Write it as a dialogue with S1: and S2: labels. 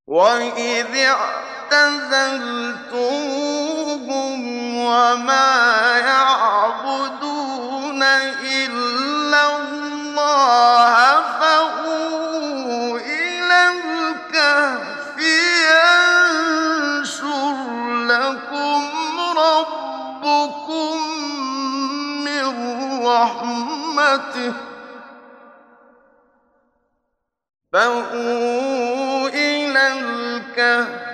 S1: وَإِذِ اعْتَزَلْتُمُوهُمْ وَمَا يَعْبُدُونَ إِلَّا اللَّهَ فَأْوُوا إِلَى الْكَهْفِ يَنشُرْ لَكُمْ رَبُّكُم مِّن رَّحْمَتِهِ ۚ فَأْوُوا إِلَى الْكَهْفِ